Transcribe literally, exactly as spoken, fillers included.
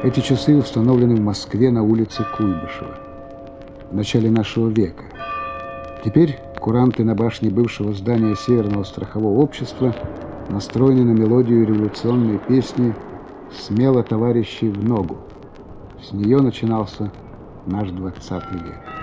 Эти часы установлены в Москве на улице Куйбышева в начале нашего века. Теперь куранты на башне бывшего здания Северного страхового общества настроены на мелодию революционной песни «Смело, товарищи, в ногу». С нее начинался наш двадцатый век.